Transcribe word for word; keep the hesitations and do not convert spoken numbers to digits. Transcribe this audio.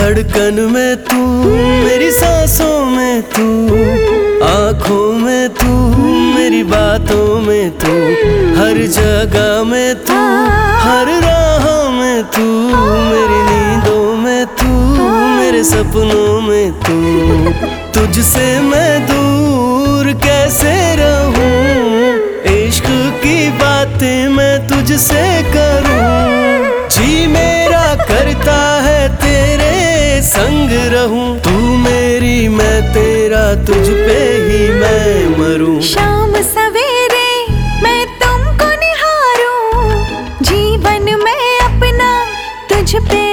धड़कन में तू, मेरी सांसों में तू, आँखों में तू, मेरी बातों में तू, हर जगह में तू, हर राह में तू, मेरी नींदों में तू, मेरे सपनों में तू। तुझसे मैं दूर कैसे रहूं, इश्क की बातें मैं तुझसे करूं। जी मेरा करता है तेरे संग रहूं, तू मेरी मैं तेरा, तुझ पे ही मैं मरूं। शाम सवेरे मैं तुमको निहारूं, जीवन में अपना तुझ पे